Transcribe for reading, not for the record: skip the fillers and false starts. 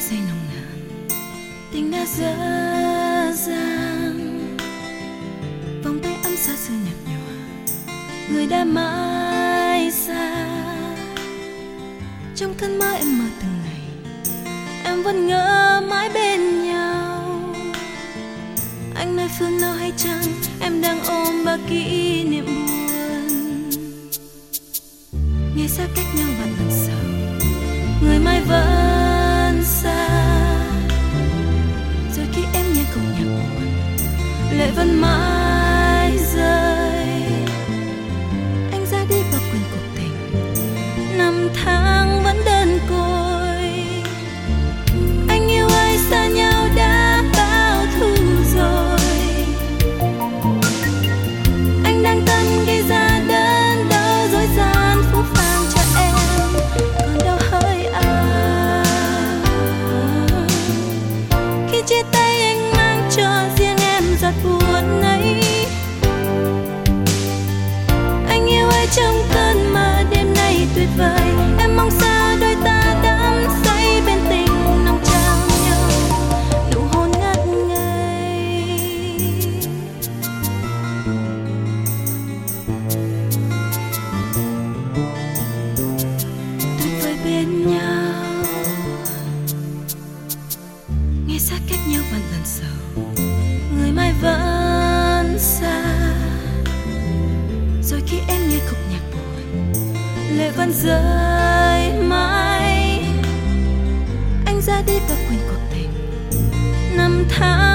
say nồng nàn, tình đã dở dang, vòng tay ấm xa xưa nhạt nhòa, người đã mãi xa. Trong cơn mơ em mơ từng ngày, em vẫn ngỡ mãi bên nhau. Anh nơi phương nào hay chăng em đang ôm bao kỷ niệm buồn. Nghe xa cách nhau vạn lần sau, người mai vẫn xa. Rồi khi em nghe câu nhạc buồn, lệ vẫn mãi rơi. Anh ra đi và quên cuộc tình, năm tháng vẫn đơn côi. Anh yêu ai xa nhau đã bao thu rồi. Anh đang tân gây ra đớn đau dối gian phũ phàng cho em, còn đâu hỡi ai. Khi chia tay anh mang cho riêng em giọt buồn ấy. Anh yêu ai trong cơn mơ đêm nay tuyệt vời. Em mong xa đôi ta đắm say bên tình nồng trao nhau, nụ hôn ngất ngây. Tuyệt vời bên nhau, nghe xa cách nhau vạn lần sầu, người mai vẫn xa. Rồi khi em nghe khúc nhạc buồn, lệ vẫn rơi mãi. Anh ra đi và quên cuộc tình, năm tháng